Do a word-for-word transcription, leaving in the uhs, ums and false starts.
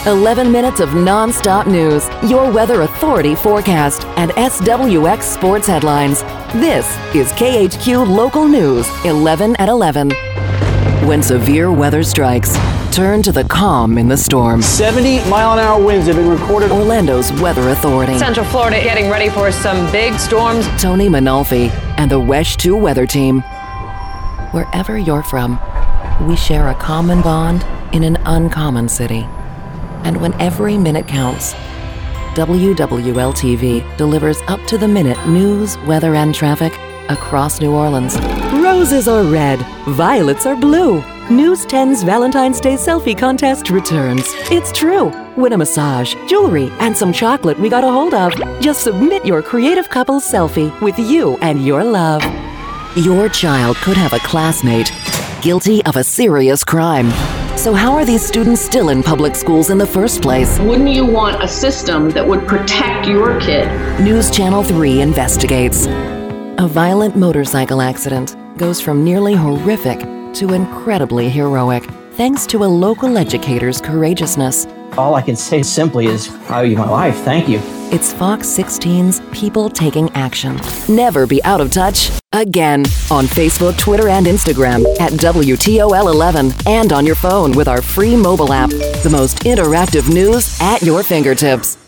eleven minutes of non-stop news, your weather authority forecast, and S W X sports headlines. This is K H Q Local News, eleven at eleven. When severe weather strikes, turn to the calm in the storm. seventy mile an hour winds have been recorded. Orlando's weather authority. Central Florida getting ready for some big storms. Tony Manolfi and the WESH two weather team. Wherever you're from, we share a common bond in an uncommon city. And when every minute counts, W W L T V delivers up-to-the-minute news, weather, and traffic across New Orleans. Roses are red, violets are blue. News ten's Valentine's Day selfie contest returns. It's true. Win a massage, jewelry, and some chocolate we got a hold of. Just submit your creative couple's selfie with you and your love. Your child could have a classmate guilty of a serious crime. So how are these students still in public schools in the first place? Wouldn't you want a system that would protect your kid? News Channel three investigates. A violent motorcycle accident goes from nearly horrific to incredibly heroic, thanks to a local educator's courageousness. All I can say simply is, I owe you my life. Thank you. It's Fox sixteen's People Taking Action. Never be out of touch again. On Facebook, Twitter, and Instagram at W T O L eleven, and on your phone with our free mobile app. The most interactive news at your fingertips.